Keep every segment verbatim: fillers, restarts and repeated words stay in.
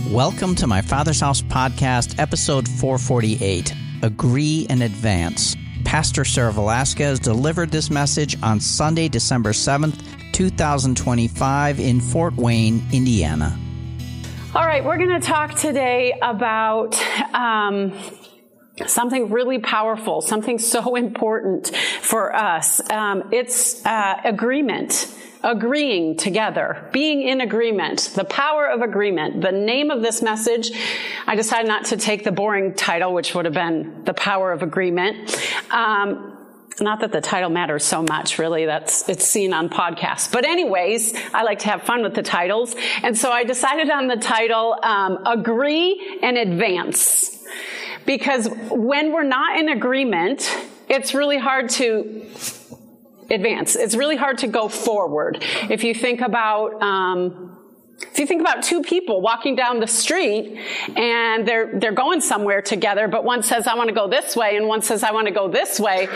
Welcome to my Father's House podcast, episode four forty-eight, Agree and Advance. Pastor Sarah Velasquez delivered this message on Sunday, December seventh, twenty twenty-five in Fort Wayne, Indiana. All right, we're going to talk today about um, something really powerful, something so important for us. Um, it's uh, agreement. Agreeing together, being in agreement, the power of agreement. The name of this message, I decided not to take the boring title, which would have been The Power of Agreement. Um, not that the title matters so much, really. That's it's seen on podcasts. But anyways, I like to have fun with the titles. And so I decided on the title, um, Agree and Advance. Because when we're not in agreement, it's really hard to advance. It's really hard to go forward. If you think about, um, if you think about two people walking down the street and they're, they're going somewhere together, but one says, I want to go this way, and one says, I want to go this way.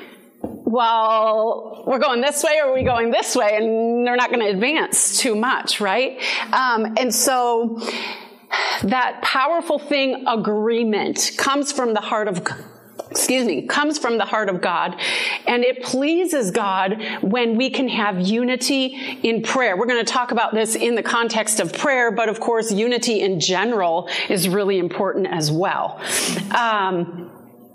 Well, we're going this way, or are we going this way? And they're not going to advance too much, right? Um, and so that powerful thing, agreement, comes from the heart of God. Excuse me, comes from the heart of God, and it pleases God when we can have unity in prayer. We're going to talk about this in the context of prayer, but of course, unity in general is really important as well. Um,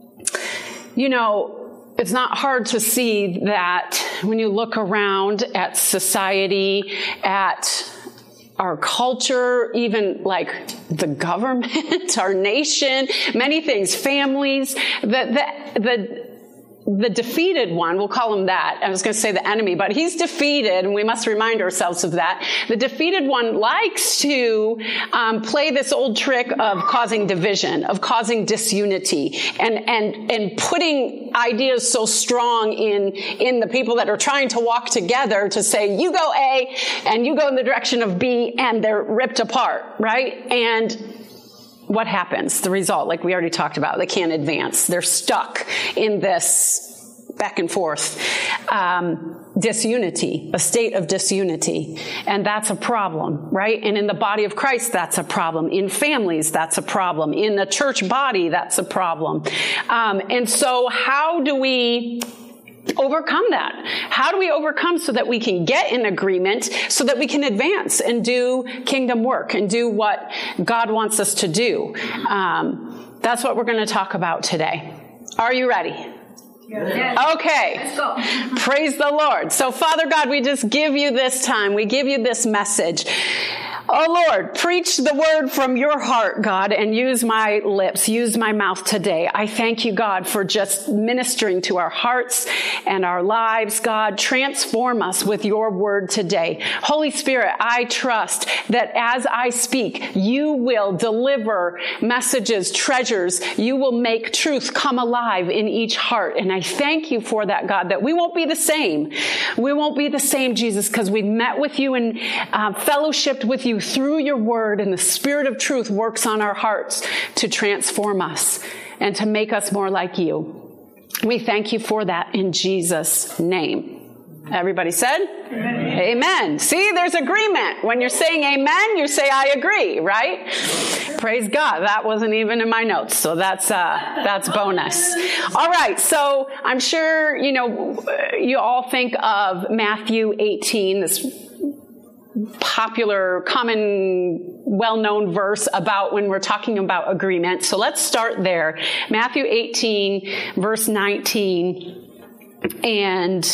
you know, it's not hard to see that when you look around at society, at our culture, even like the government, our nation, many things, families, the, the, the, the defeated one, we'll call him that. I was going to say the enemy, but he's defeated, and we must remind ourselves of that. The defeated one likes to um, play this old trick of causing division, of causing disunity, and and and putting ideas so strong in in the people that are trying to walk together to say, you go A, and you go in the direction of B, and they're ripped apart, right? And what happens? The result, like we already talked about, they can't advance. They're stuck in this back and forth um, disunity, a state of disunity. And that's a problem, right? And in the body of Christ, that's a problem. In families, that's a problem. In the church body, that's a problem. Um, and so how do we overcome that? How do we overcome so that we can get in agreement, so that we can advance and do kingdom work and do what God wants us to do? Um, that's what we're going to talk about today. Are you ready? Yes. Okay. Let's go. Praise the Lord. So, Father God, we just give you this time. We give you this message. Oh, Lord, preach the word from your heart, God, and use my lips, use my mouth today. I thank you, God, for just ministering to our hearts and our lives. God, transform us with your word today. Holy Spirit, I trust that as I speak, you will deliver messages, treasures. You will make truth come alive in each heart. And I thank you for that, God, that we won't be the same. We won't be the same, Jesus, because we've met with you and uh, fellowshiped with you through your word, and the Spirit of truth works on our hearts to transform us and to make us more like you. We thank you for that in Jesus' name. Everybody said? Amen. Amen. See, there's agreement. When you're saying amen, you say I agree, right? Praise God. That wasn't even in my notes, so that's uh, that's bonus. All right, so I'm sure, you know, you all think of Matthew eighteen, this popular, common, well-known verse about when we're talking about agreement. So let's start there. Matthew eighteen, verse nineteen and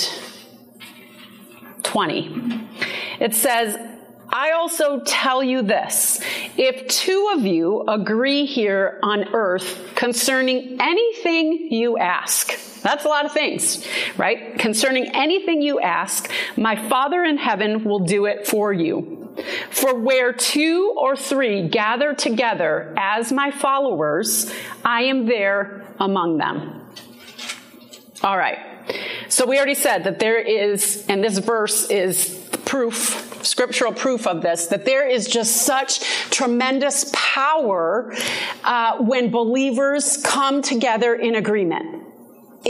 twenty. It says, I also tell you this, if two of you agree here on earth concerning anything you ask, that's a lot of things, right? Concerning anything you ask, my Father in heaven will do it for you. For where two or three gather together as my followers, I am there among them. All right. So we already said that there is, and this verse is proof, scriptural proof of this, that there is just such tremendous power uh, when believers come together in agreement.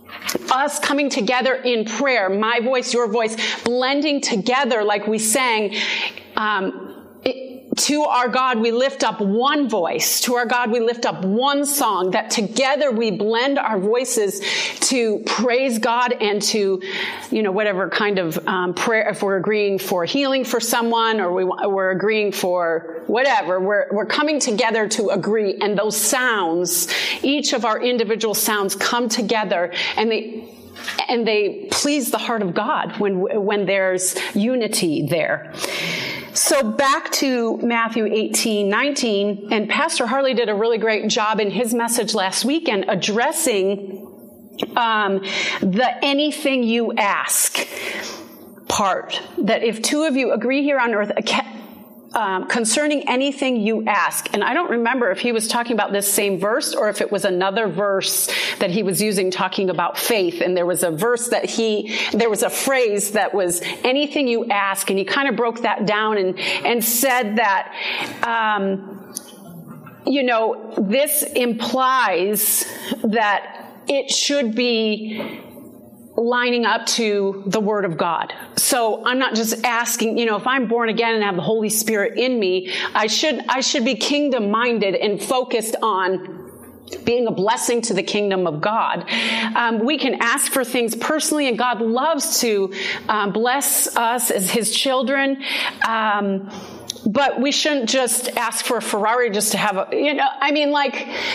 us coming together in prayer, my voice, your voice, blending together like we sang, um, it, to our God we lift up one voice, to our God we lift up one song, that together we blend our voices to praise God and to, you know, whatever kind of um, prayer, if we're agreeing for healing for someone, or we, we're agreeing for whatever, we're, we're coming together to agree, and those sounds, each of our individual sounds come together, and they and they please the heart of God when when there's unity there. So back to Matthew eighteen nineteen, and Pastor Harley did a really great job in his message last weekend addressing um, the anything you ask part. That if two of you agree here on earth um, concerning anything you ask, and I don't remember if he was talking about this same verse or if it was another verse that he was using talking about faith. And there was a verse that he, there was a phrase that was anything you ask, and he kind of broke that down and, and said that, um, you know, this implies that it should be lining up to the Word of God. So I'm not just asking, you know, if I'm born again and have the Holy Spirit in me, I should, I should be kingdom minded and focused on being a blessing to the kingdom of God. Um, we can ask for things personally, and God loves to um, bless us as His children. Um, but we shouldn't just ask for a Ferrari just to have a, you know, I mean, like,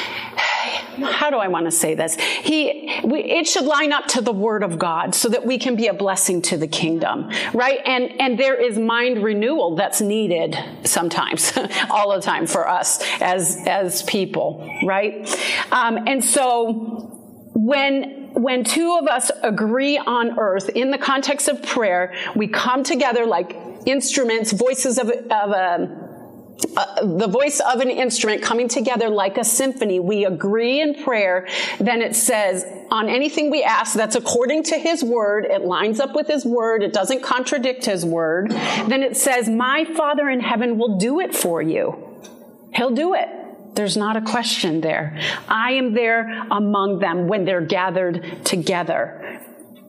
how do I want to say this? He, we, it should line up to the Word of God so that we can be a blessing to the kingdom, right? And, and there is mind renewal that's needed sometimes, all the time for us as, as people, right? Um, and so when, when two of us agree on earth in the context of prayer, we come together like instruments, voices of, of a, Uh, the voice of an instrument coming together like a symphony. We agree in prayer. Then it says, on anything we ask that's according to His Word, it lines up with His Word, it doesn't contradict His Word. Then it says, my Father in heaven will do it for you. He'll do it. There's not a question there. I am there among them when they're gathered together.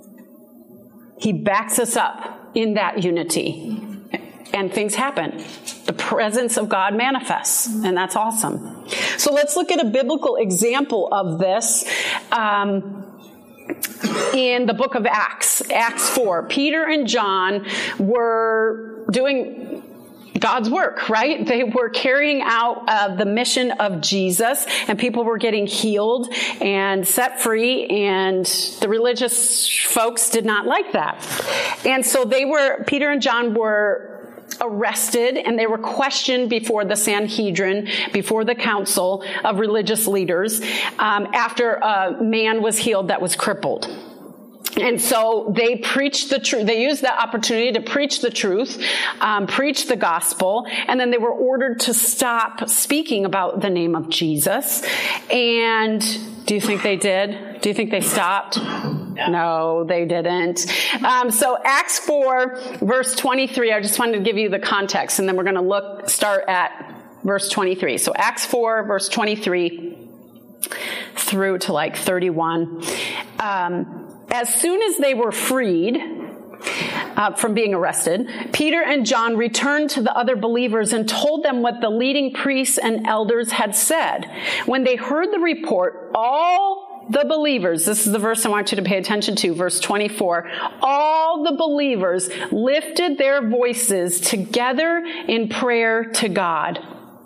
He backs us up in that unity. And things happen. The presence of God manifests, and that's awesome. So let's look at a biblical example of this um, in the book of Acts, Acts four. Peter and John were doing God's work, right? They were carrying out uh, the mission of Jesus, and people were getting healed and set free, and the religious folks did not like that. And so they were, Peter and John were arrested, and they were questioned before the Sanhedrin, before the council of religious leaders, um, after a man was healed that was crippled. And so they preached the truth. They used that opportunity to preach the truth, um, preach the gospel, and then they were ordered to stop speaking about the name of Jesus. And do you think they did? Do you think they stopped? No, they didn't. Um, so Acts four, verse twenty-three, I just wanted to give you the context, and then we're going to look, start at verse twenty-three. So Acts four, verse twenty-three through to like thirty-one. Um, as soon as they were freed uh, from being arrested, Peter and John returned to the other believers and told them what the leading priests and elders had said. When they heard the report, all the believers, this is the verse I want you to pay attention to, verse twenty-four, all the believers lifted their voices together in prayer to God.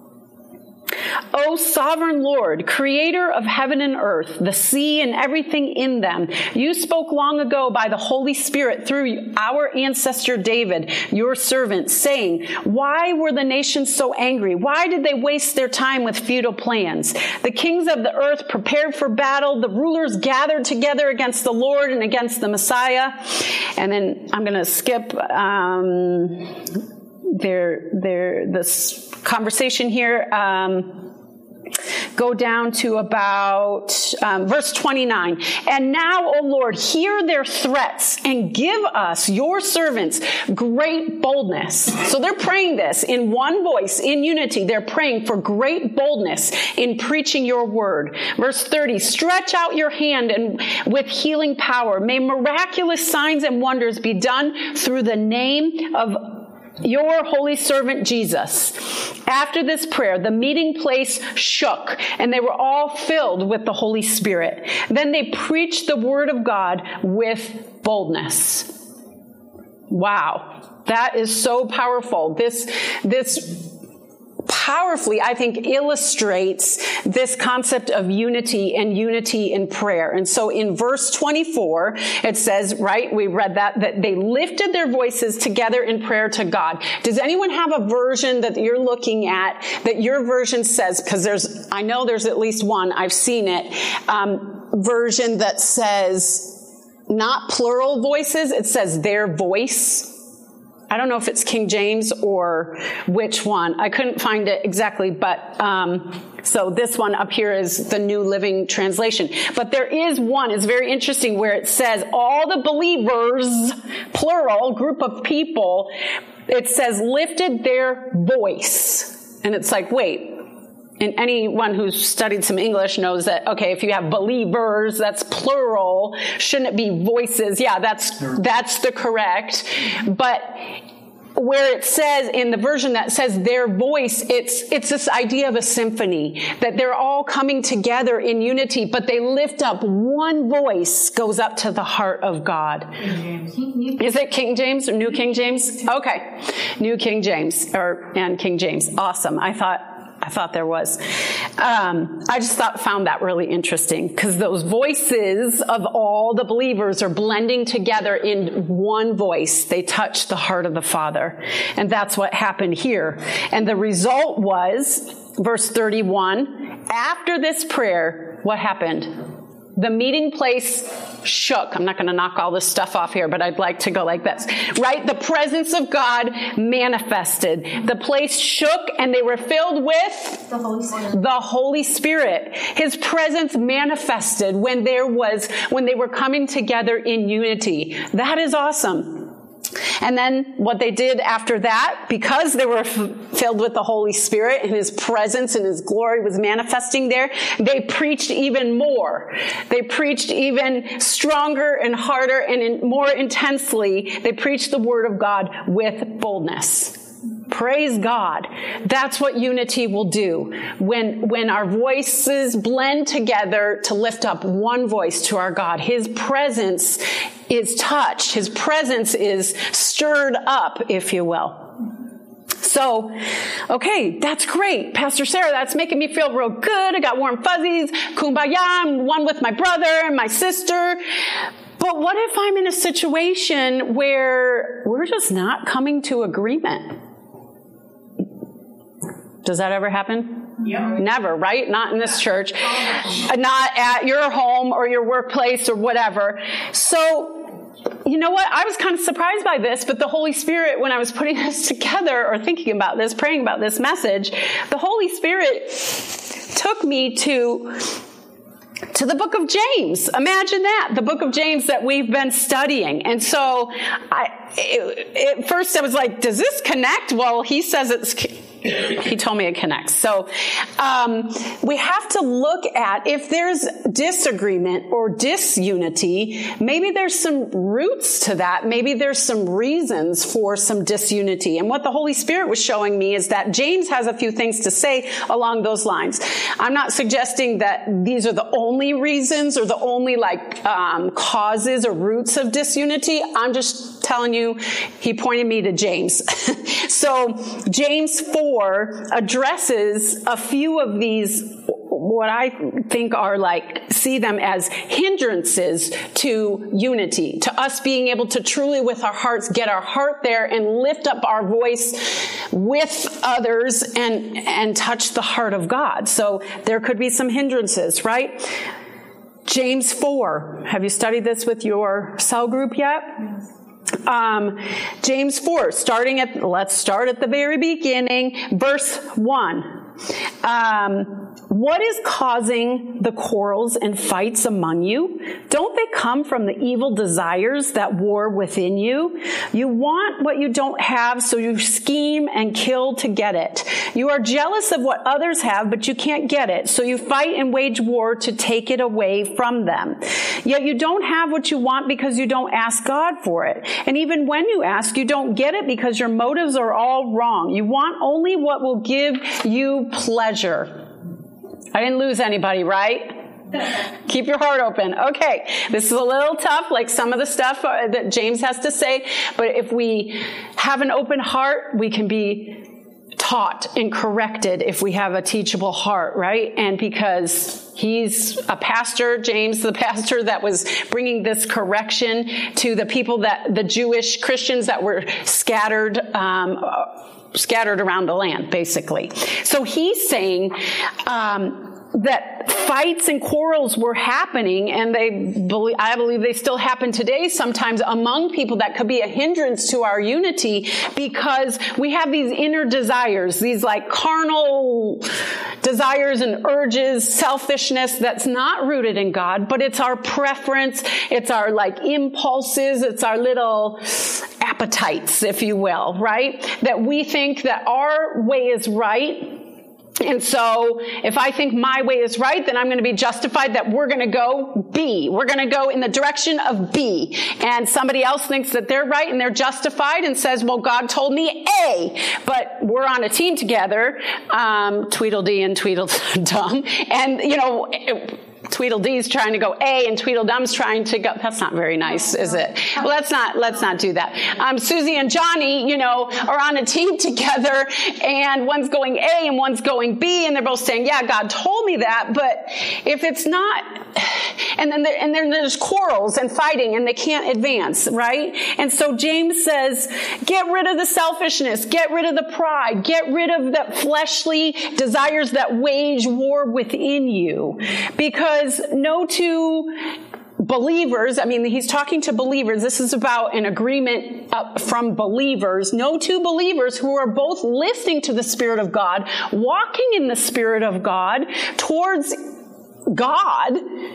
O sovereign Lord, creator of heaven and earth, the sea and everything in them, you spoke long ago by the Holy Spirit through our ancestor David, your servant, saying, why were the nations so angry? Why did they waste their time with futile plans? The kings of the earth prepared for battle. The rulers gathered together against the Lord and against the Messiah. And then I'm going to skip um, their, their, this conversation here. Um, go down to about um, verse twenty-nine. And now, O Lord, hear their threats and give us, your servants, great boldness. So they're praying this in one voice, in unity. They're praying for great boldness in preaching your word. Verse thirty, stretch out your hand and with healing power. May miraculous signs and wonders be done through the name of your holy servant Jesus. After this prayer, the meeting place shook, and they were all filled with the Holy Spirit. Then they preached the word of God with boldness. Wow, that is so powerful. This, this powerfully, I think, illustrates this concept of unity and unity in prayer. And so in verse twenty-four, it says, right, we read that, that they lifted their voices together in prayer to God. Does anyone have a version that you're looking at that your version says, because there's, I know there's at least one, I've seen it, um, version that says not plural voices, it says their voice. I don't know if it's King James or which one. I couldn't find it exactly, but um, so this one up here is the New Living Translation. But there is one, it's very interesting, where it says all the believers, plural, group of people, it says lifted their voice. And it's like, wait. And anyone who's studied some English knows that, okay, if you have believers, that's plural. Shouldn't it be voices? Yeah, that's, that's the correct. But where it says, in the version that says their voice, it's, it's this idea of a symphony, that they're all coming together in unity, but they lift up one voice, goes up to the heart of God. Is it King James or New King James? Okay. New King James, or, and King James. Awesome. I thought, I thought there was. Um, I just thought, found that really interesting, because those voices of all the believers are blending together in one voice. They touch the heart of the Father. And that's what happened here. And the result was, verse thirty-one, after this prayer, what happened? The meeting place shook. I'm not going to knock all this stuff off here, but I'd like to go like this, right? The presence of God manifested. The place shook, and they were filled with the Holy Spirit. The Holy Spirit. His presence manifested when there was, when they were coming together in unity. That is awesome. And then what they did after that, because they were f- filled with the Holy Spirit and His presence and His glory was manifesting there, they preached even more. They preached even stronger and harder and in, more intensely. They preached the Word of God with boldness. Praise God. That's what unity will do. When, when our voices blend together to lift up one voice to our God, His presence is touched. His presence is stirred up, if you will. So, okay, that's great. Pastor Sarah, that's making me feel real good. I got warm fuzzies. Kumbaya, I'm one with my brother and my sister. But what if I'm in a situation where we're just not coming to agreement? Does that ever happen? Yeah. Never, right? Not in this church. Not at your home or your workplace or whatever. So, you know what? I was kind of surprised by this, but the Holy Spirit, when I was putting this together or thinking about this, praying about this message, the Holy Spirit took me to to the book of James. Imagine that, the book of James that we've been studying. And so I, it, at first I was like, does this connect? Well, he says it's, he told me it connects. So um, we have to look at, if there's disagreement or disunity, maybe there's some roots to that. Maybe there's some reasons for some disunity. And what the Holy Spirit was showing me is that James has a few things to say along those lines. I'm not suggesting that these are the only reasons or the only like um, causes or roots of disunity. I'm just telling you, he pointed me to James. So James four addresses a few of these, what I think are like, see them as hindrances to unity, to us being able to truly with our hearts get our heart there and lift up our voice with others and, and touch the heart of God. So there could be some hindrances, right? James four. Have you studied this with your cell group yet? Um, James four, starting at, let's start at the very beginning, verse one. Um, what is causing the quarrels and fights among you? Don't they come from the evil desires that war within you? You want what you don't have, so you scheme and kill to get it. You are jealous of what others have, but you can't get it, so you fight and wage war to take it away from them. Yet you don't have what you want because you don't ask God for it. And even when you ask, you don't get it because your motives are all wrong. You want only what will give you pleasure. I didn't lose anybody, right? Keep your heart open. Okay, this is a little tough, like some of the stuff uh, that James has to say, but if we have an open heart, we can be taught and corrected if we have a teachable heart, right? And because he's a pastor, James, the pastor that was bringing this correction to the people that, the Jewish Christians that were scattered, um, scattered around the land, basically. So he's saying, um, that fights and quarrels were happening, and they believe, I believe they still happen today sometimes among people that could be a hindrance to our unity, because we have these inner desires, these like carnal desires and urges, selfishness that's not rooted in God, but it's our preference, it's our like impulses, it's our little appetites, if you will, right? That we think that our way is right. And so if I think my way is right, then I'm going to be justified that we're going to go B. We're going to go in the direction of B. And somebody else thinks that they're right and they're justified and says, well, God told me A. But we're on a team together, um, Tweedledee and Tweedledum. And, you know, it, Tweedledee's trying to go A and Tweedledum's trying to go. That's not very nice, is it? Well, let's not, let's not do that. Um, Susie and Johnny, you know, are on a team together, and one's going A and one's going B, and they're both saying, yeah, God told me that. But if it's not, and then there, and then there's quarrels and fighting, and they can't advance, right? And so James says, get rid of the selfishness, get rid of the pride, get rid of the fleshly desires that wage war within you, because Because no two believers, I mean, he's talking to believers. This is about an agreement uh, from believers. No two believers who are both listening to the Spirit of God, walking in the Spirit of God towards God,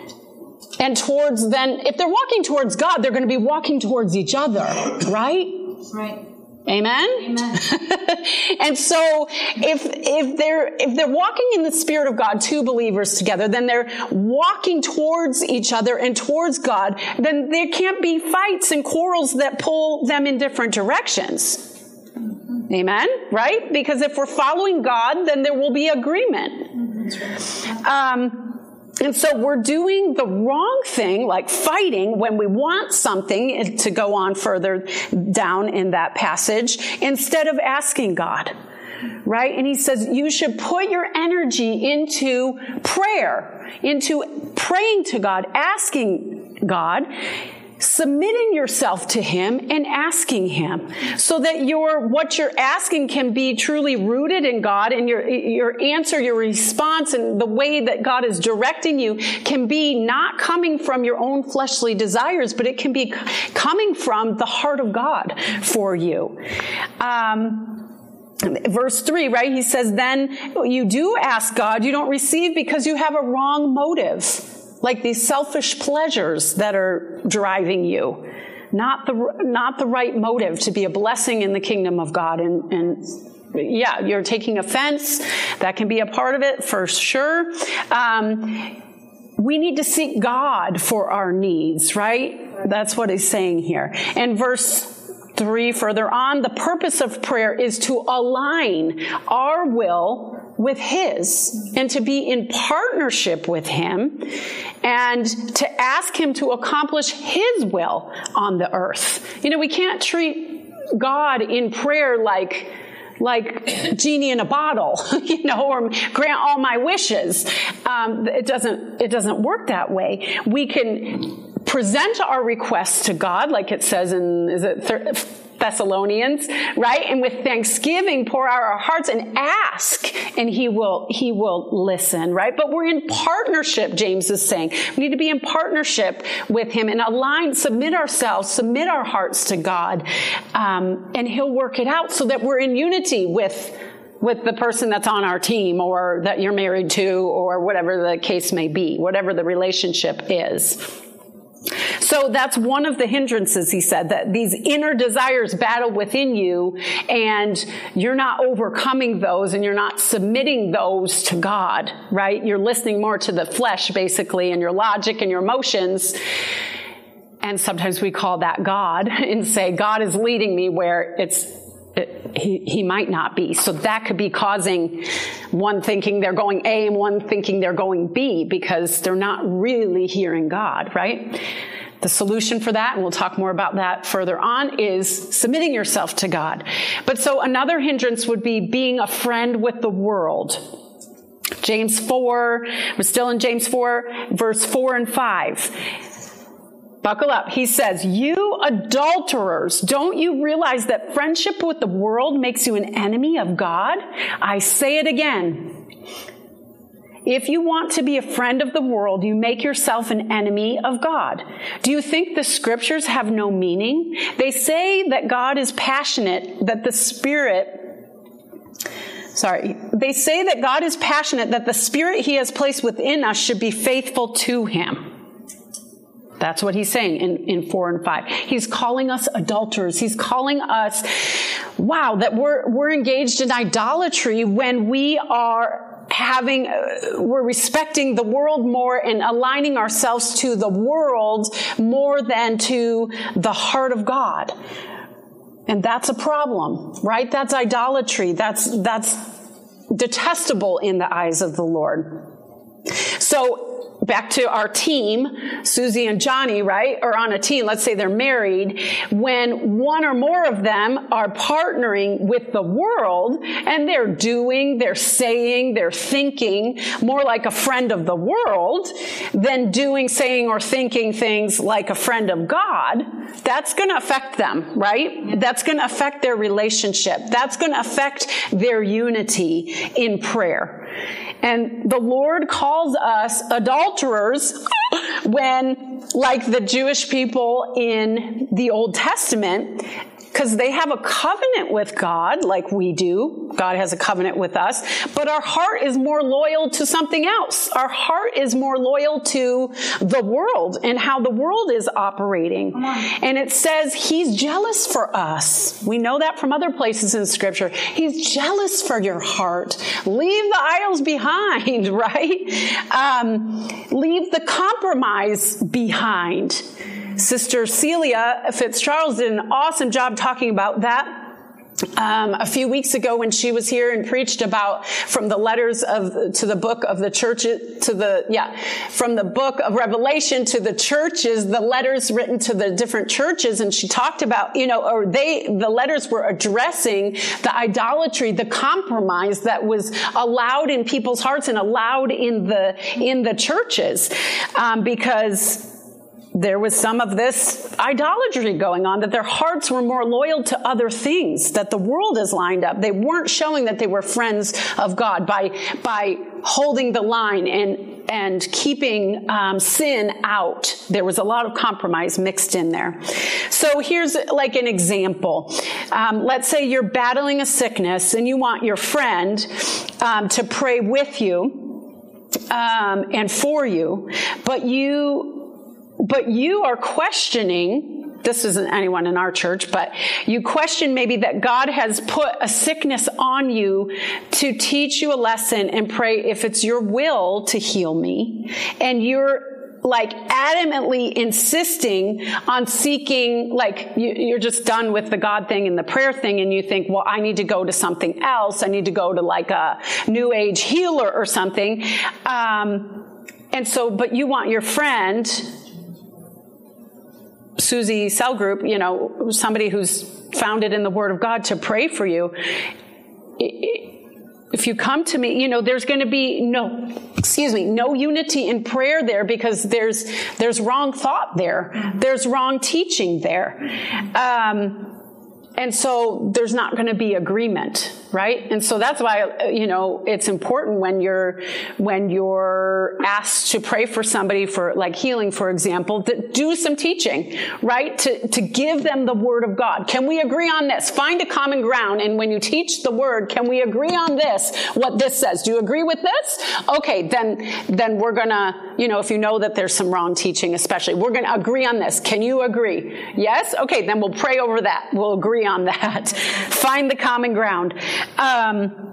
and towards then, if they're walking towards God, they're going to be walking towards each other, right? Right. Amen? Amen. And so if if they're if they're walking in the Spirit of God, two believers together, then they're walking towards each other and towards God, then there can't be fights and quarrels that pull them in different directions. Mm-hmm. Amen? Right? Because if we're following God, then there will be agreement. Mm-hmm. That's right. Um And so we're doing the wrong thing, like fighting when we want something, to go on further down in that passage, instead of asking God, right? And he says you should put your energy into prayer, into praying to God, asking God, submitting yourself to him and asking him, so that your what you're asking can be truly rooted in God, and your your answer, your response, and the way that God is directing you can be not coming from your own fleshly desires, but it can be coming from the heart of God for you. Um, Verse three, right? He says, then you do ask God, you don't receive because you have a wrong motive. Like these selfish pleasures that are driving you, not the not the right motive to be a blessing in the kingdom of God. And, and yeah, you're taking offense. That can be a part of it for sure. Um, we need to seek God for our needs, right? That's what he's saying here. And verse three, further on, the purpose of prayer is to align our will with his, and to be in partnership with him, and to ask him to accomplish his will on the earth. You know, we can't treat God in prayer like like genie in a bottle, you know, or grant all my wishes. Um, it doesn't it doesn't work that way. We can present our requests to God, like it says in, is it Thessalonians, right? And with thanksgiving, pour out our hearts and ask, and he will, he will listen, right? But we're in partnership, James is saying. We need to be in partnership with him and align, submit ourselves, submit our hearts to God, um, and he'll work it out so that we're in unity with with the person that's on our team or that you're married to or whatever the case may be, whatever the relationship is. So that's one of the hindrances, he said, that these inner desires battle within you and you're not overcoming those and you're not submitting those to God, right? You're listening more to the flesh, basically, and your logic and your emotions. And sometimes we call that God and say, God is leading me where it's It, he, he might not be. So that could be causing one thinking they're going A and one thinking they're going B because they're not really hearing God, right? The solution for that, and we'll talk more about that further on, is submitting yourself to God. But so another hindrance would be being a friend with the world. James four, we're still in James four, verse four and five. Buckle up. He says, you adulterers, don't you realize that friendship with the world makes you an enemy of God? I say it again. If you want to be a friend of the world, you make yourself an enemy of God. Do you think the scriptures have no meaning? They say that God is passionate, that the Spirit Sorry. They say that God is passionate, that the Spirit he has placed within us should be faithful to him. That's what he's saying in, in four and five. He's calling us adulterers. He's calling us, wow, that we're, we're engaged in idolatry when we are having, uh, we're respecting the world more and aligning ourselves to the world more than to the heart of God. And that's a problem, right? That's idolatry. That's, that's detestable in the eyes of the Lord. So, back to our team, Susie and Johnny, right, are on a team. Let's say they're married. When one or more of them are partnering with the world and they're doing, they're saying, they're thinking more like a friend of the world than doing, saying, or thinking things like a friend of God, that's going to affect them, right? That's going to affect their relationship. That's going to affect their unity in prayer. And the Lord calls us adulterers when, like the Jewish people in the Old Testament, because they have a covenant with God like we do. God has a covenant with us. But our heart is more loyal to something else. Our heart is more loyal to the world and how the world is operating. And it says he's jealous for us. We know that from other places in Scripture. He's jealous for your heart. Leave the idols behind, right? Um, leave the compromise behind. Sister Celia Fitzcharles did an awesome job talking about that um, a few weeks ago when she was here and preached about from the letters of to the book of the church to the yeah from the book of Revelation to the churches, the letters written to the different churches, and she talked about you know or they the letters were addressing the idolatry, the compromise that was allowed in people's hearts and allowed in the in the churches um, because there was some of this idolatry going on, that their hearts were more loyal to other things, that the world is lined up. They weren't showing that they were friends of God by, by holding the line and, and keeping um, sin out. There was a lot of compromise mixed in there. So here's like an example. Um, let's say you're battling a sickness and you want your friend um, to pray with you um, and for you, but you But you are questioning, this isn't anyone in our church, but you question maybe that God has put a sickness on you to teach you a lesson and pray if it's your will to heal me. And you're like adamantly insisting on seeking, like you, you're just done with the God thing and the prayer thing, and you think, well, I need to go to something else. I need to go to like a new age healer or something. Um, and so, but you want your friend, Susie Cell Group, you know, somebody who's founded in the Word of God, to pray for you. If you come to me, you know, there's going to be no, excuse me, no unity in prayer there because there's there's wrong thought there. There's wrong teaching there. Um, and so there's not going to be agreement. right? And so that's why, you know, it's important when you're, when you're asked to pray for somebody for like healing, for example, that do some teaching, right? To, to give them the word of God. Can we agree on this? Find a common ground. And when you teach the word, can we agree on this? What this says? Do you agree with this? Okay, then, then we're gonna, you know, if you know that there's some wrong teaching, especially, we're gonna agree on this. Can you agree? Yes? Okay, then we'll pray over that. We'll agree on that. Find the common ground. Um,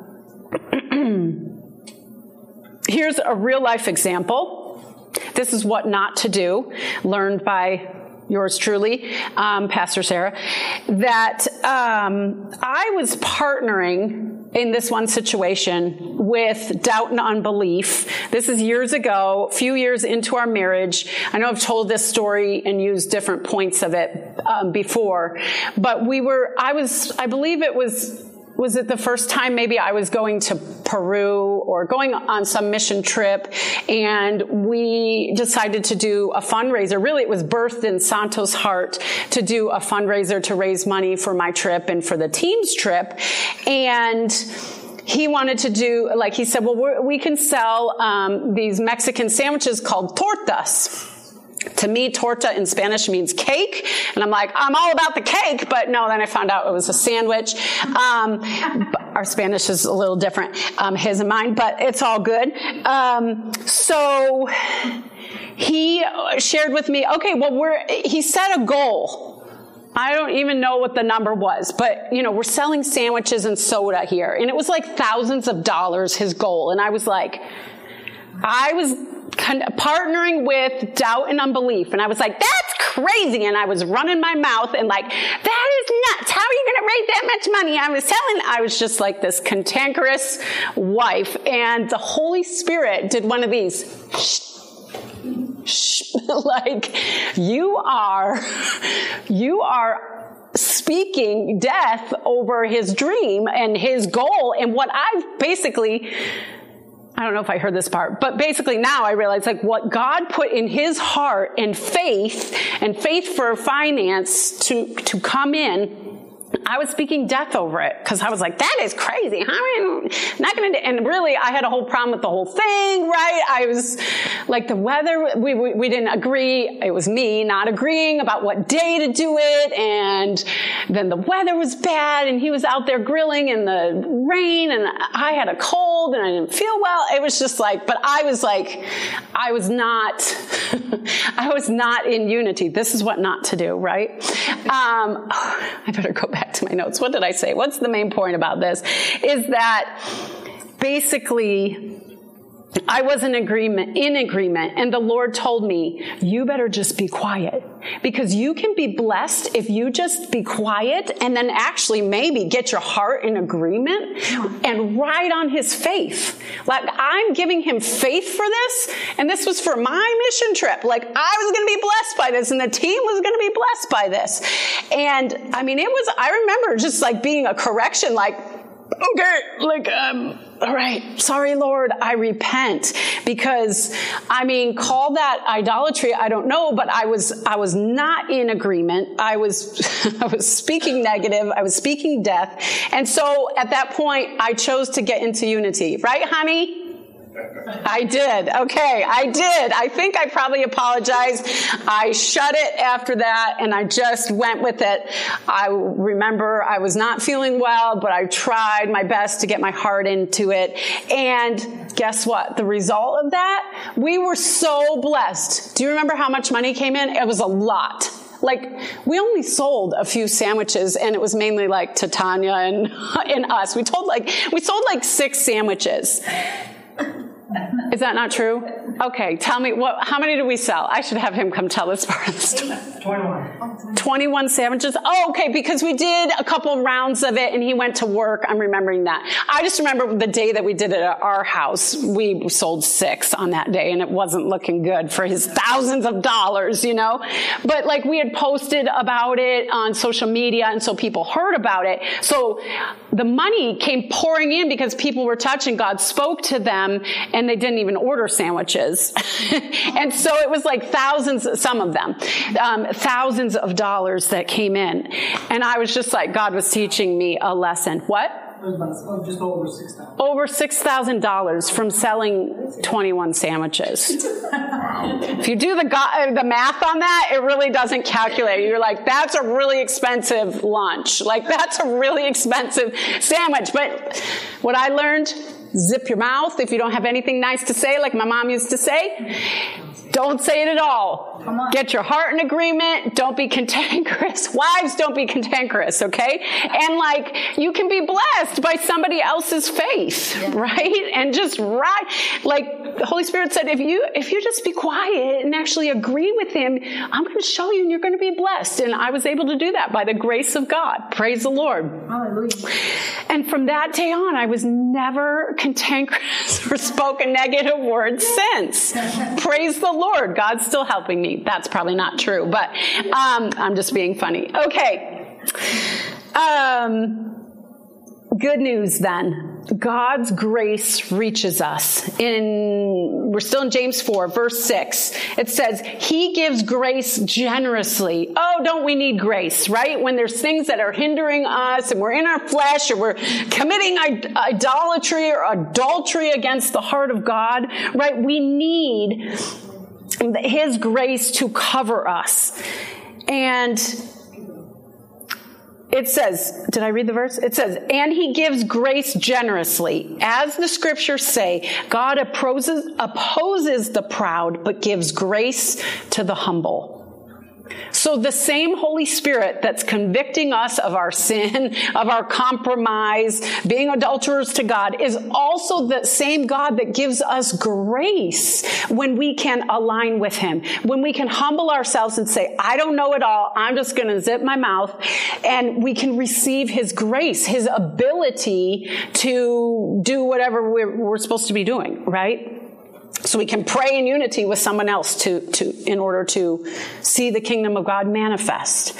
here's a real life example. This is what not to do, learned by yours truly, um, Pastor Sarah, that um, I was partnering in this one situation with doubt and unbelief. This is years ago, a few years into our marriage. I know I've told this story and used different points of it um, before, but we were, I was, I believe it was, was it the first time maybe I was going to Peru or going on some mission trip, and we decided to do a fundraiser. Really, it was birthed in Santo's heart to do a fundraiser to raise money for my trip and for the team's trip. And he wanted to do, like he said, well, we're, we can sell um, these Mexican sandwiches called tortas. To me, torta in Spanish means cake. And I'm like, I'm all about the cake. But no, then I found out it was a sandwich. Um, our Spanish is a little different, um, his and mine, but it's all good. Um, so he shared with me, okay, well, we're, he set a goal. I don't even know what the number was, but, you know, we're selling sandwiches and soda here. And it was like thousands of dollars, his goal. And I was like, I was kind of partnering with doubt and unbelief. And I was like, that's crazy. And I was running my mouth and like, that is nuts. How are you going to raise that much money? I was telling, I was just like this cantankerous wife. And the Holy Spirit did one of these. Shh, shh, like, you are, you are speaking death over his dream and his goal. And what I've basically, I don't know if I heard this part, but basically now I realize like what God put in his heart and faith and faith for finance to, to come in, I was speaking death over it because I was like, that is crazy. How am I not going to, and really I had a whole problem with the whole thing, right? I was like the weather, we, we, we didn't agree. It was me not agreeing about what day to do it. And then the weather was bad and he was out there grilling in the rain and I had a cold and I didn't feel well. It was just like, but I was like, I was not, I was not in unity. This is what not to do, right? Um, I better go back to my notes. What did I say? What's the main point about this? Is that basically I was in agreement, in agreement, and the Lord told me, you better just be quiet because you can be blessed if you just be quiet and then actually maybe get your heart in agreement and ride on his faith. Like I'm giving him faith for this, and this was for my mission trip. Like I was going to be blessed by this and the team was going to be blessed by this. And I mean, it was, I remember just like being a correction, like, okay, like, um, all right, sorry, Lord, I repent. Because, I mean, call that idolatry, I don't know, but I was, I was not in agreement. I was, I was speaking negative. I was speaking death. And so at that point, I chose to get into unity. Right, honey? I did. Okay, I did. I think I probably apologized. I shut it after that, and I just went with it. I remember I was not feeling well, but I tried my best to get my heart into it. And guess what? The result of that, we were so blessed. Do you remember how much money came in? It was a lot. Like, we only sold a few sandwiches, and it was mainly like to Tanya and, and us. We told like, we sold like six sandwiches. Is that not true? Okay, tell me, what? How many did we sell? I should have him come tell this part of the story. twenty-one. twenty-one sandwiches? Oh, okay, because we did a couple rounds of it, and he went to work. I'm remembering that. I just remember the day that we did it at our house, we sold six on that day, and it wasn't looking good for his thousands of dollars, you know? But, like, we had posted about it on social media, and so people heard about it. So the money came pouring in because people were touching. God spoke to them, and they didn't even order sandwiches. And so it was like thousands, some of them, um, thousands of dollars that came in. And I was just like, God was teaching me a lesson. What? Oh, just over six thousand. Over six thousand dollars from selling twenty-one sandwiches. If you do the go- the math on that, it really doesn't calculate. You're like, that's a really expensive lunch. Like, that's a really expensive sandwich. But what I learned, zip your mouth if you don't have anything nice to say, like my mom used to say. Don't say it at all. Come on. Get your heart in agreement. Don't be cantankerous. Wives, don't be cantankerous, okay? And like, you can be blessed by somebody else's faith, yeah. right? And just right, like the Holy Spirit said, if you if you just be quiet and actually agree with Him, I'm going to show you and you're going to be blessed. And I was able to do that by the grace of God. Praise the Lord. Hallelujah. And from that day on, I was never cantankerous or spoke a negative word since. Praise the Lord. God's still helping me. That's probably not true, but um, I'm just being funny. Okay. Um, good news then. God's grace reaches us. In we're still in James four, verse six. It says, He gives grace generously. Oh, don't we need grace, right? When there's things that are hindering us and we're in our flesh or we're committing idolatry or adultery against the heart of God, right? We need His grace to cover us. And it says, did I read the verse? It says, and He gives grace generously. As the scriptures say, God opposes, opposes the proud, but gives grace to the humble. So the same Holy Spirit that's convicting us of our sin, of our compromise, being adulterers to God, is also the same God that gives us grace when we can align with Him, when we can humble ourselves and say, I don't know it all. I'm just going to zip my mouth. And we can receive His grace, His ability to do whatever we're, we're supposed to be doing, right? So we can pray in unity with someone else to, to, in order to see the kingdom of God manifest.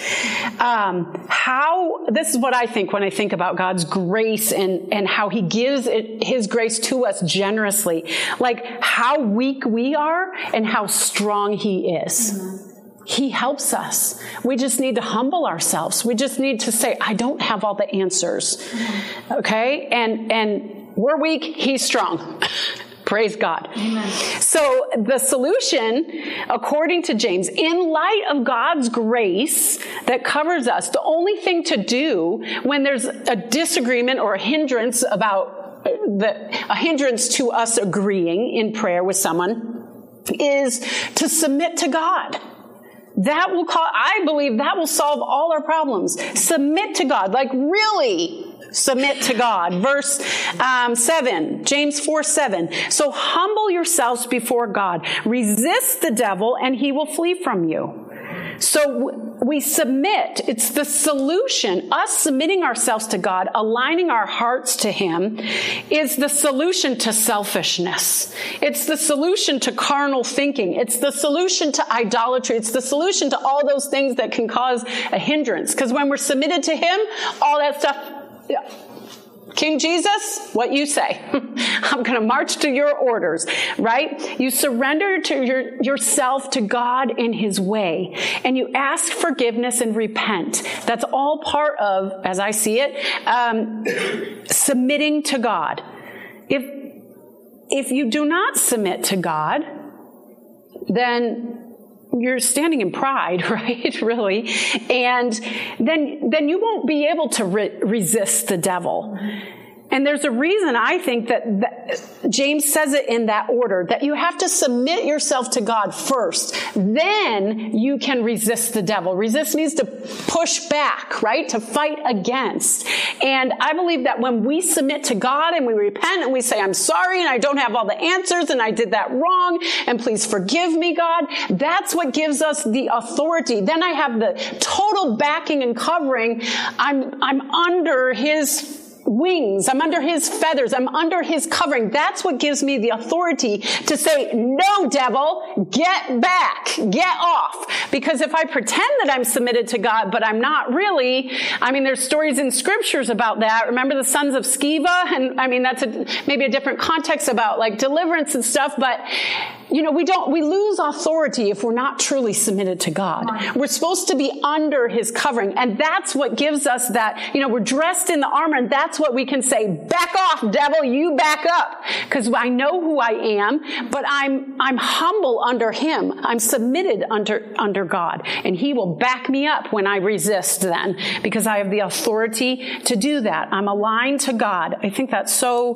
Um, how, this is what I think when I think about God's grace and, and how He gives it, His grace to us generously. Like how weak we are and how strong He is. Mm-hmm. He helps us. We just need to humble ourselves. We just need to say, I don't have all the answers. Mm-hmm. Okay? And, and we're weak. He's strong. Praise God. Amen. So the solution, according to James, in light of God's grace that covers us, the only thing to do when there's a disagreement or a hindrance about the, a hindrance to us agreeing in prayer with someone is to submit to God. That will call, I believe that will solve all our problems. Submit to God. Like really submit to God. Verse um, seven, James four seven. So humble yourselves before God. Resist the devil and he will flee from you. So we submit. It's the solution. Us submitting ourselves to God, aligning our hearts to Him, is the solution to selfishness. It's the solution to carnal thinking. It's the solution to idolatry. It's the solution to all those things that can cause a hindrance. Because when we're submitted to Him, all that stuff... Yeah. King Jesus, what you say. I'm going to march to your orders, right? You surrender to your, yourself to God in His way, and you ask forgiveness and repent. That's all part of, as I see it, um, submitting to God. If, if you do not submit to God, then you're standing in pride, right? Really. And then, then you won't be able to re- resist the devil. And there's a reason I think that, that James says it in that order, that you have to submit yourself to God first. Then you can resist the devil. Resist means to push back, right? To fight against. And I believe that when we submit to God and we repent and we say, I'm sorry and I don't have all the answers and I did that wrong and please forgive me, God, that's what gives us the authority. Then I have the total backing and covering. I'm, I'm under His wings. I'm under His feathers. I'm under His covering. That's what gives me the authority to say, no, devil, get back, get off. Because if I pretend that I'm submitted to God, but I'm not really, I mean, there's stories in scriptures about that. Remember the sons of Sceva? And I mean, that's a, maybe a different context about like deliverance and stuff, but you know, we don't, we lose authority if we're not truly submitted to God. We're supposed to be under his covering. And that's what gives us that, you know, we're dressed in the armor, and that's what we can say, back off, devil, you back up. Because I know who I am, but I'm, I'm humble under him. I'm submitted under, under God. And he will back me up when I resist then, because I have the authority to do that. I'm aligned to God. I think that's so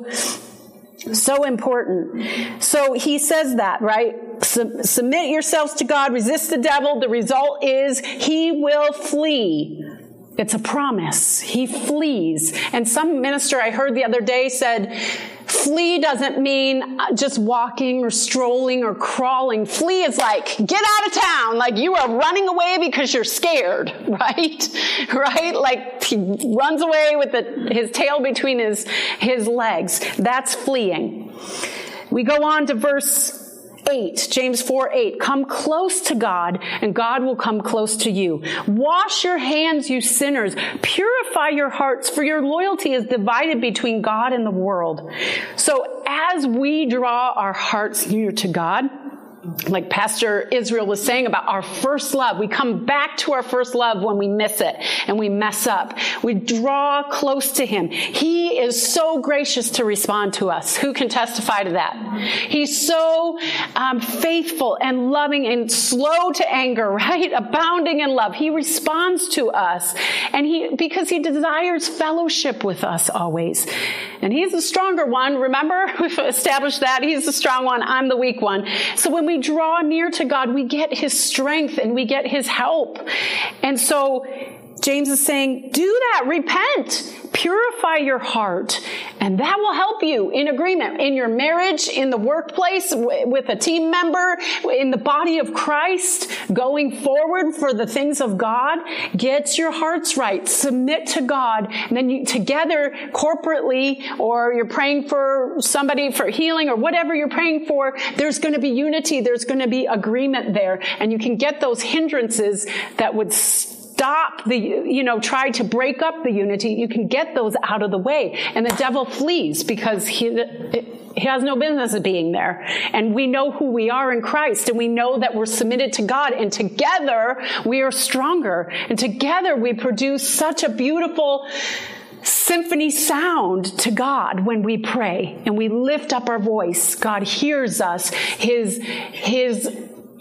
So important. So he says that, right? Sub- submit yourselves to God, resist the devil. The result is he will flee. It's a promise. He flees. And some minister I heard the other day said, flee doesn't mean just walking or strolling or crawling. Flee is like, get out of town. Like you are running away because you're scared, right? Right? Like he runs away with the, his tail between his, his legs. That's fleeing. We go on to verse eight, James four eight. Come close to God, and God will come close to you. Wash your hands, you sinners. Purify your hearts, for your loyalty is divided between God and the world. So as we draw our hearts near to God, like Pastor Israel was saying about our first love, we come back to our first love when we miss it and we mess up. We draw close to him. He is so gracious to respond to us. Who can testify to that? He's so um, faithful and loving and slow to anger, right? Abounding in love. He responds to us, and he because he desires fellowship with us always. And he's the stronger one. Remember, we've established that. He's the strong one. I'm the weak one. So when we draw near to God, we get his strength and we get his help. And so James is saying, do that. Repent. Purify your heart. And that will help you in agreement in your marriage, in the workplace, with a team member, in the body of Christ, going forward for the things of God. Get your hearts right. Submit to God. And then you together corporately, or you're praying for somebody for healing or whatever you're praying for, there's going to be unity. There's going to be agreement there. And you can get those hindrances that would stop the, you know, try to break up the unity. You can get those out of the way. And the devil flees because he, he has no business being there. And we know who we are in Christ, and we know that we're submitted to God, and together we are stronger. And together we produce such a beautiful symphony sound to God when we pray and we lift up our voice. God hears us. His, his,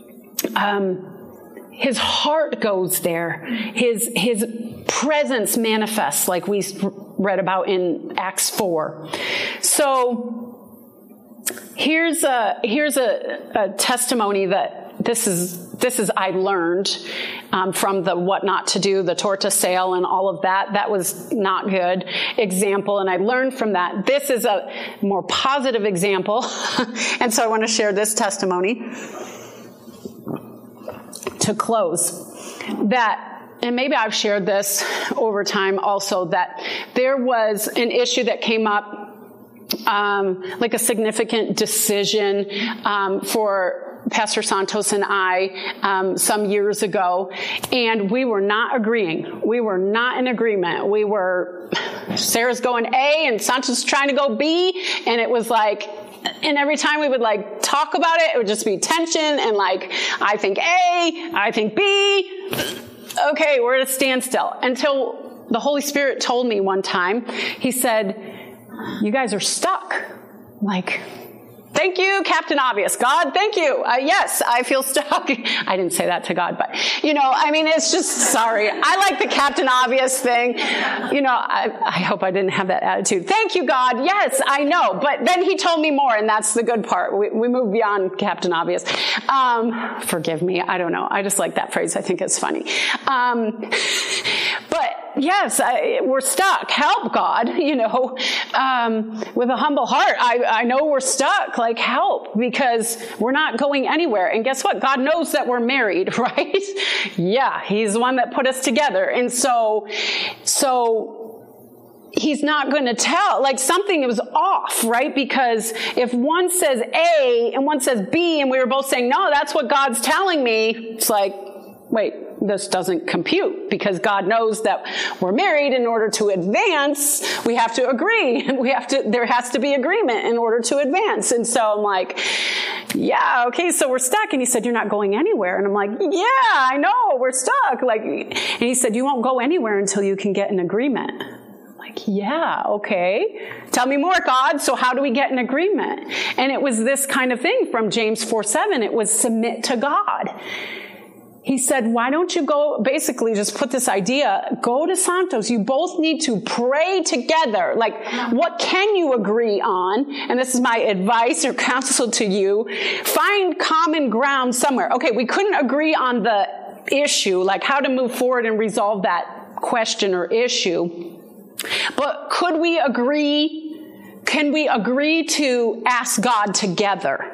um, His heart goes there. His, his presence manifests, like we read about in Acts four. So here's a, here's a, a testimony that this is, this is, I learned, um, from the what not to do, the tortoise sale and all of that. That was not good example. And I learned from that. This is a more positive example. And so I want to share this testimony to close, that, and maybe I've shared this over time also, that there was an issue that came up, um, like a significant decision um, for Pastor Santos and I um, some years ago, and we were not agreeing. We were not in agreement. We were, Sarah's going A and Santos trying to go B, and it was like, and every time we would like talk about it, it would just be tension and like, I think A, I think B. Okay, we're at a standstill. Until the Holy Spirit told me one time, he said, you guys are stuck. Like, thank you, Captain Obvious. God, thank you. Uh, yes, I feel stuck. I didn't say that to God, but, you know, I mean, it's just, sorry. I like the Captain Obvious thing. You know, I, I hope I didn't have that attitude. Thank you, God. Yes, I know. But then he told me more, and that's the good part. We, we move beyond Captain Obvious. Um, forgive me. I don't know. I just like that phrase. I think it's funny. Um, but yes, I, we're stuck. Help, God, you know, um, with a humble heart. I, I know we're stuck. Like, help, because we're not going anywhere. And guess what? God knows that we're married, right? Yeah, he's the one that put us together. And so, so he's not going to tell, like something was off, right? Because if one says A and one says B and we were both saying, no, that's what God's telling me. It's like, wait, this doesn't compute, because God knows that we're married. In order to advance, we have to agree, and we have to, there has to be agreement in order to advance. And so I'm like, yeah, okay, so we're stuck. And he said, you're not going anywhere. And I'm like, yeah, I know, we're stuck. Like, and he said, you won't go anywhere until you can get an agreement. I'm like, yeah, okay. Tell me more, God. So how do we get an agreement? And it was this kind of thing from James four seven. It was submit to God. He said, why don't you go, basically just put this idea, go to Santos. You both need to pray together. Like, what can you agree on? And this is my advice or counsel to you. Find common ground somewhere. Okay, we couldn't agree on the issue, like how to move forward and resolve that question or issue. But could we agree, can we agree to ask God together?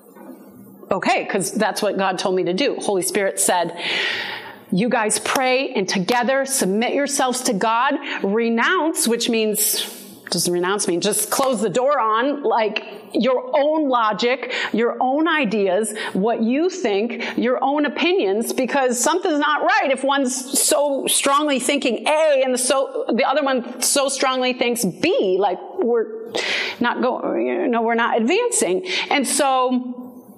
Okay, because that's what God told me to do. Holy Spirit said, you guys pray and together submit yourselves to God. Renounce, which means, doesn't renounce mean just close the door on, like your own logic, your own ideas, what you think, your own opinions, because something's not right if one's so strongly thinking A and the so the other one so strongly thinks B. Like we're not going, you know, we're not advancing. And so.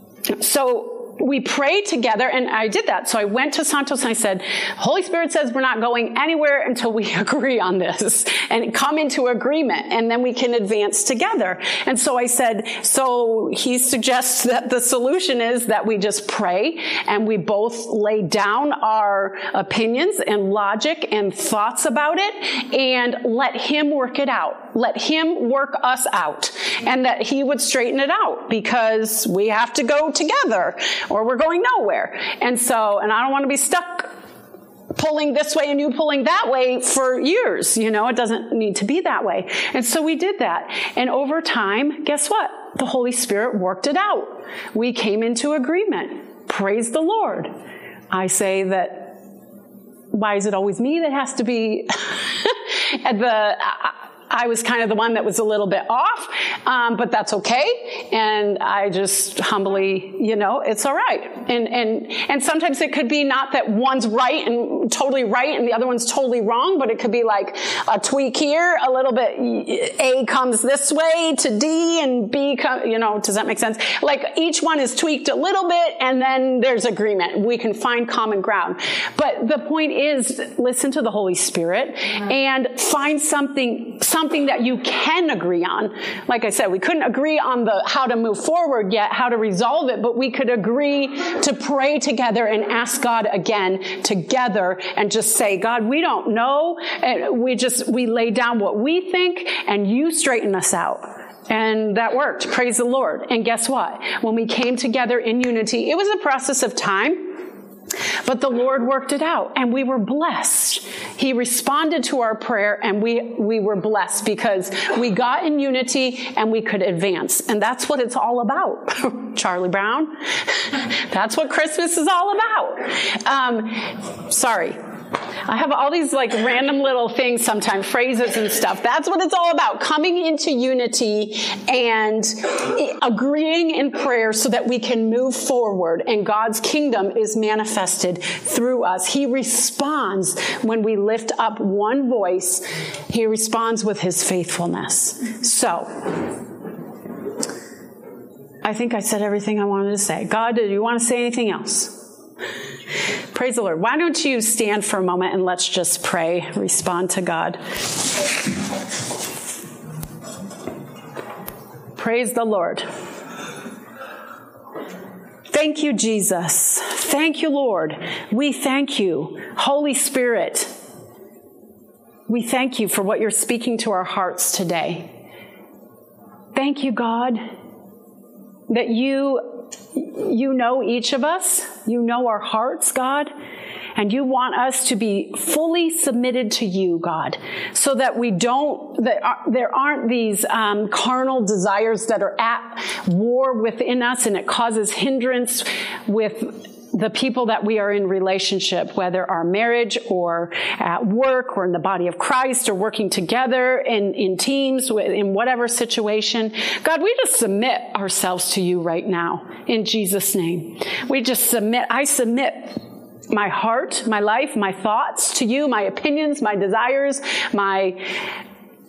So we prayed together, and I did that. So I went to Santos and I said, Holy Spirit says we're not going anywhere until we agree on this and come into agreement, and then we can advance together. And so I said, so he suggests that the solution is that we just pray and we both lay down our opinions and logic and thoughts about it and let him work it out. Let him work us out, and that he would straighten it out, because we have to go together or we're going nowhere. And so, and I don't want to be stuck pulling this way and you pulling that way for years. You know, it doesn't need to be that way. And so we did that. And over time, guess what? The Holy Spirit worked it out. We came into agreement. Praise the Lord. I say that, why is it always me that has to be at the... I was kind of the one that was a little bit off, um, but that's okay. And I just humbly, you know, it's all right. And and and sometimes it could be not that one's right and totally right and the other one's totally wrong, but it could be like a tweak here, a little bit. A comes this way to D, and B comes, you know, does that make sense? Like each one is tweaked a little bit, and then there's agreement. We can find common ground. But the point is, listen to the Holy Spirit and find something. something Something that you can agree on. Like I said, we couldn't agree on the how to move forward yet, how to resolve it, but we could agree to pray together and ask God again together and just say, God, we don't know. And we just, we lay down what we think and you straighten us out. And that worked. Praise the Lord. And guess what? When we came together in unity, it was a process of time. But the Lord worked it out, and we were blessed. He responded to our prayer, and we, we were blessed because we got in unity and we could advance. And that's what it's all about. Charlie Brown. That's what Christmas is all about. Um, sorry. I have all these like random little things sometimes, phrases and stuff. That's what it's all about. Coming into unity and agreeing in prayer so that we can move forward and God's kingdom is manifested through us. He responds when we lift up one voice. He responds with his faithfulness. So, I think I said everything I wanted to say. God, do you want to say anything else? Praise the Lord. Why don't you stand for a moment and let's just pray, respond to God. Praise the Lord. Thank you, Jesus. Thank you, Lord. We thank you, Holy Spirit. We thank you for what you're speaking to our hearts today. Thank you, God, that you You know each of us. You know our hearts, God. And you want us to be fully submitted to you, God, so that we don't, that are, there aren't these um, carnal desires that are at war within us, and it causes hindrance with the people that we are in relationship, whether our marriage or at work or in the body of Christ or working together in, in teams, in whatever situation. God, we just submit ourselves to you right now in Jesus' name. We just submit. I submit my heart, my life, my thoughts to you, my opinions, my desires, my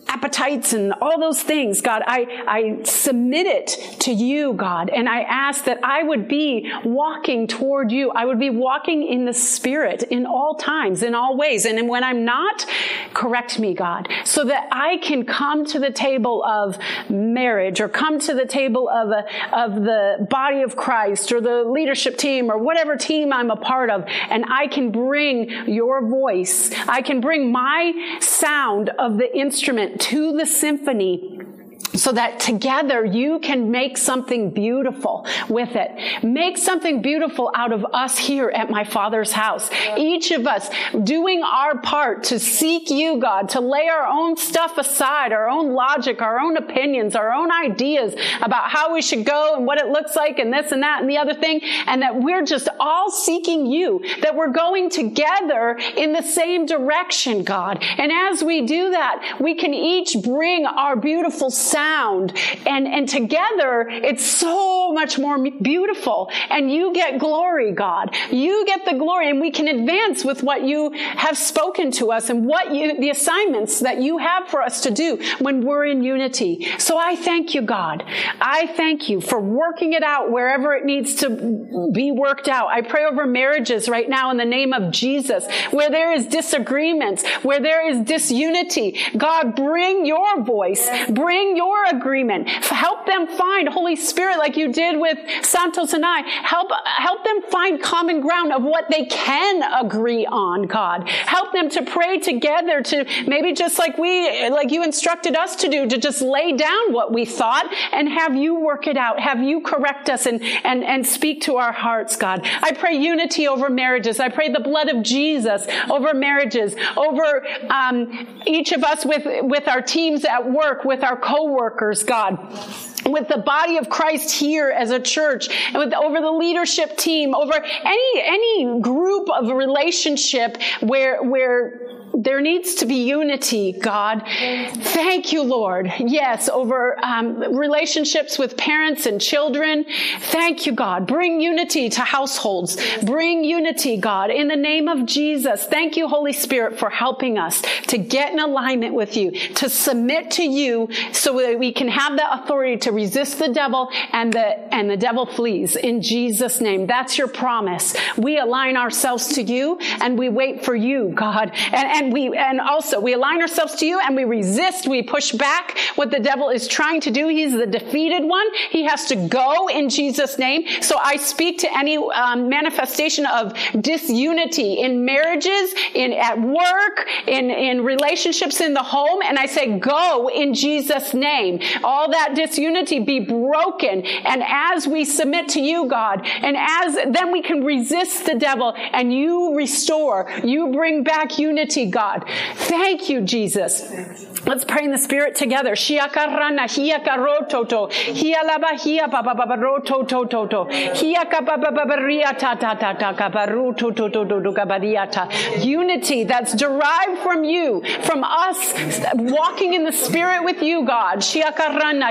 appetites and all those things, God, I, I submit it to you, God, and I ask that I would be walking toward you. I would be walking in the Spirit in all times, in all ways. And when I'm not, correct me, God, so that I can come to the table of marriage or come to the table of a, of the body of Christ or the leadership team or whatever team I'm a part of, and I can bring your voice. I can bring my sound of the instrument to the symphony, so that together you can make something beautiful with it. Make something beautiful out of us here at my Father's house. Each of us doing our part to seek you, God, to lay our own stuff aside, our own logic, our own opinions, our own ideas about how we should go and what it looks like and this and that and the other thing, and that we're just all seeking you, that we're going together in the same direction, God. And as we do that, we can each bring our beautiful sound Sound. And, and together, it's so much more beautiful. And you get glory, God. You get the glory, and we can advance with what you have spoken to us and what you, the assignments that you have for us to do when we're in unity. So I thank you, God. I thank you for working it out wherever it needs to be worked out. I pray over marriages right now in the name of Jesus, where there is disagreements, where there is disunity. God, bring your voice, bring your agreement. Help them find, Holy Spirit, like you did with Santos and I, help, help them find common ground of what they can agree on, God. Help them to pray together, to maybe just like we, like you instructed us to do, to just lay down what we thought and have you work it out, have you correct us and, and, and speak to our hearts, God. I pray unity over marriages. I pray the blood of Jesus over marriages, over um, each of us with, with our teams at work, with our co-workers, God, with the body of Christ here as a church, and with over the leadership team, over any any group of a relationship where where there needs to be unity, God. Thank you, Lord. Yes, over um, relationships with parents and children. Thank you, God. Bring unity to households. Bring unity, God, in the name of Jesus. Thank you, Holy Spirit, for helping us to get in alignment with you, to submit to you so that we can have the authority to resist the devil and the, and the devil flees in Jesus' name. That's your promise. We align ourselves to you and we wait for you, God. And, and we, and also we align ourselves to you and we resist, we push back what the devil is trying to do. He's the defeated one. He has to go in Jesus' name. So I speak to any um, manifestation of disunity in marriages, in at work, in, in relationships in the home. And I say, go in Jesus' name. All that disunity be broken. And as we submit to you, God, and as then we can resist the devil and you restore, you bring back unity, God. Thank you, Jesus. Let's pray in the Spirit together. Shiakarana, hiakarototo, hialabahia bababarotototo, hiakabababaria ta ta ta ta kabarutototo kabadiata. Unity that's derived from you, from us walking in the Spirit with you, God. Shiakarana,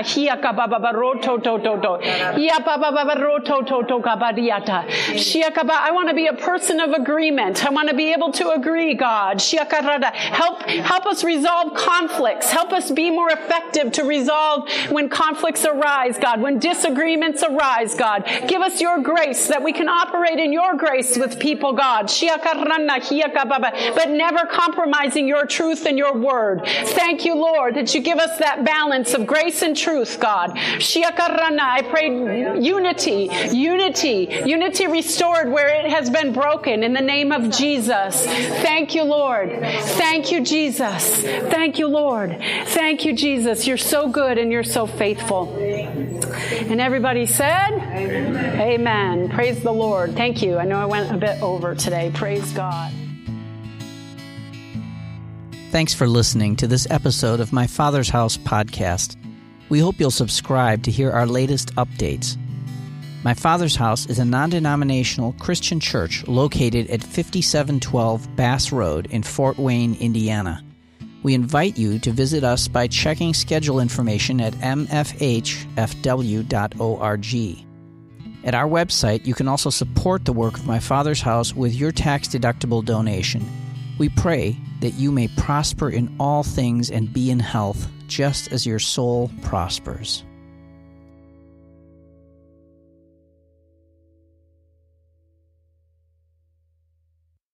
hiakabababarotototo, hiabababarotototo kabadiata. Shiakaba, I want to be a person of agreement. I want to be able to agree, God. Shiakarada, help help us resolve conflict. Help us be more effective to resolve when conflicts arise, God, when disagreements arise, God. Give us your grace that we can operate in your grace with people, God. But never compromising your truth and your word. Thank you, Lord, that you give us that balance of grace and truth, God. I pray unity, unity, unity restored where it has been broken in the name of Jesus. Thank you, Lord. Thank you, Jesus. Thank you, Lord. Thank you, Jesus. You're so good and you're so faithful. And everybody said, Amen. Amen. Praise the Lord. Thank you. I know I went a bit over today. Praise God. Thanks for listening to this episode of My Father's House podcast. We hope you'll subscribe to hear our latest updates. My Father's House is a non-denominational Christian church located at fifty-seven twelve Bass Road in Fort Wayne, Indiana. We invite you to visit us by checking schedule information at m f h f w dot org. At our website, you can also support the work of My Father's House with your tax-deductible donation. We pray that you may prosper in all things and be in health, just as your soul prospers.